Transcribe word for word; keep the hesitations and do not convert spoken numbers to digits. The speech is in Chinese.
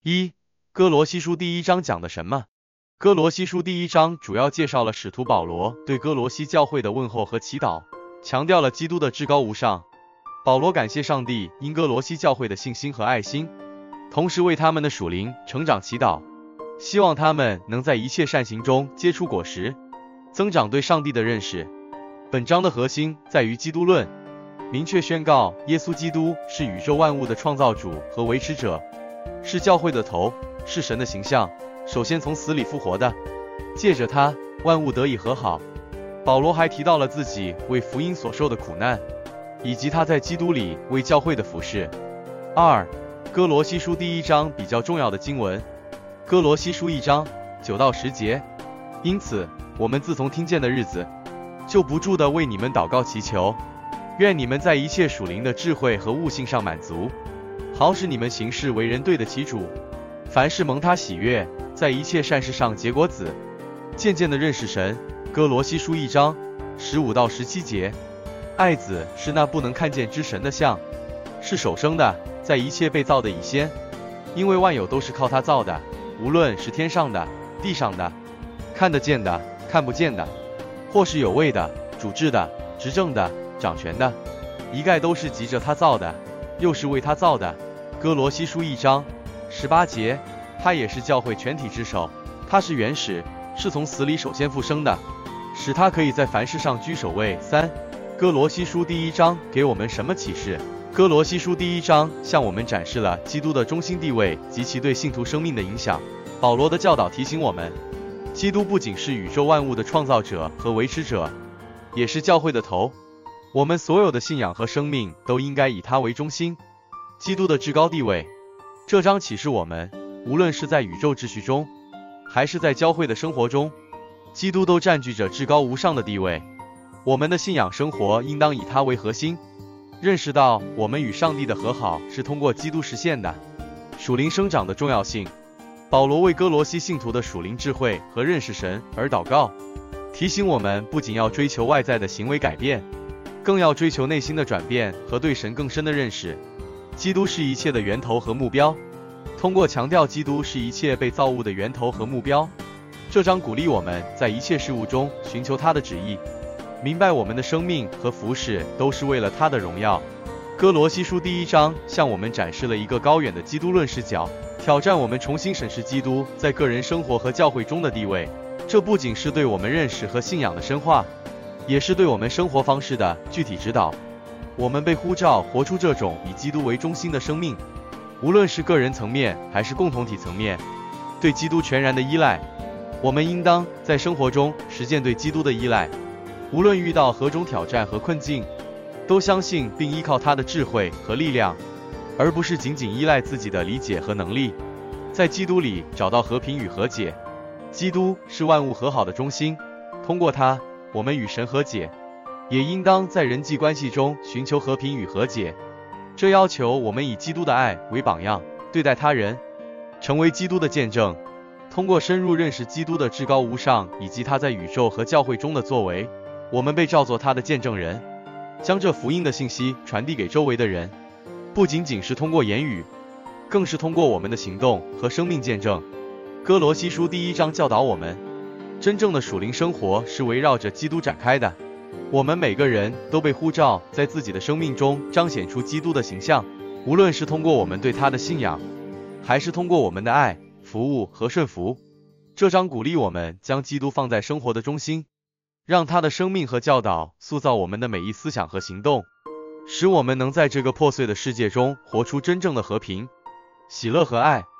一、哥罗西书第一章讲的什么？哥罗西书第一章主要介绍了使徒保罗对哥罗西教会的问候和祈祷，强调了基督的至高无上。保罗感谢上帝因哥罗西教会的信心和爱心，同时为他们的属灵成长祈祷，希望他们能在一切善行中结出果实，增长对上帝的认识。本章的核心在于基督论，明确宣告耶稣基督是宇宙万物的创造主和维持者，是教会的头，是神的形象，首先从死里复活的，借着他，万物得以和好。保罗还提到了自己为福音所受的苦难，以及他在基督里为教会的服事。二、哥罗西书第一章比较重要的经文，哥罗西书一章九到十节。因此，我们自从听见的日子，就不住地为你们祷告祈求，愿你们在一切属灵的智慧和悟性上满足，好使你们行事为人对得起主，凡事蒙他喜悦，在一切善事上结果子，渐渐地认识神。哥罗西书一章十五到十七节。爱子是那不能看见之神的像，是首生的，在一切被造的以先，因为万有都是靠他造的，无论是天上的、地上的，看得见的、看不见的，或是有位的、主治的、执政的、掌权的，一概都是藉着他造的，又是为他造的。哥罗西书一章十八节。他也是教会全体之首，他是原始，是从死里首先复生的，使他可以在凡事上居首位。三、哥罗西书第一章给我们什么启示？哥罗西书第一章向我们展示了基督的中心地位及其对信徒生命的影响。保罗的教导提醒我们，基督不仅是宇宙万物的创造者和维持者，也是教会的头。我们所有的信仰和生命都应该以他为中心。基督的至高地位，这章启示我们，无论是在宇宙秩序中，还是在教会的生活中，基督都占据着至高无上的地位。我们的信仰生活应当以他为核心，认识到我们与上帝的和好是通过基督实现的。属灵生长的重要性，保罗为哥罗西信徒的属灵智慧和认识神而祷告，提醒我们不仅要追求外在的行为改变，更要追求内心的转变和对神更深的认识。基督是一切的源头和目标。通过强调基督是一切被造物的源头和目标，这章鼓励我们在一切事物中寻求他的旨意，明白我们的生命和服事都是为了他的荣耀。哥罗西书第一章向我们展示了一个高远的基督论视角，挑战我们重新审视基督在个人生活和教会中的地位。这不仅是对我们认识和信仰的深化，也是对我们生活方式的具体指导。我们被呼召活出这种以基督为中心的生命，无论是个人层面还是共同体层面，对基督全然的依赖。我们应当在生活中实践对基督的依赖，无论遇到何种挑战和困境，都相信并依靠他的智慧和力量，而不是仅仅依赖自己的理解和能力。在基督里找到和平与和解。基督是万物和好的中心，通过他，我们与神和解，也应当在人际关系中寻求和平与和解。这要求我们以基督的爱为榜样，对待他人，成为基督的见证。通过深入认识基督的至高无上以及他在宇宙和教会中的作为，我们被召做他的见证人，将这福音的信息传递给周围的人，不仅仅是通过言语，更是通过我们的行动和生命见证。哥罗西书第一章教导我们，真正的属灵生活是围绕着基督展开的。我们每个人都被呼召在自己的生命中彰显出基督的形象，无论是通过我们对他的信仰，还是通过我们的爱、服务和顺服。这章鼓励我们将基督放在生活的中心，让他的生命和教导塑造我们的每一思想和行动，使我们能在这个破碎的世界中活出真正的和平、喜乐和爱。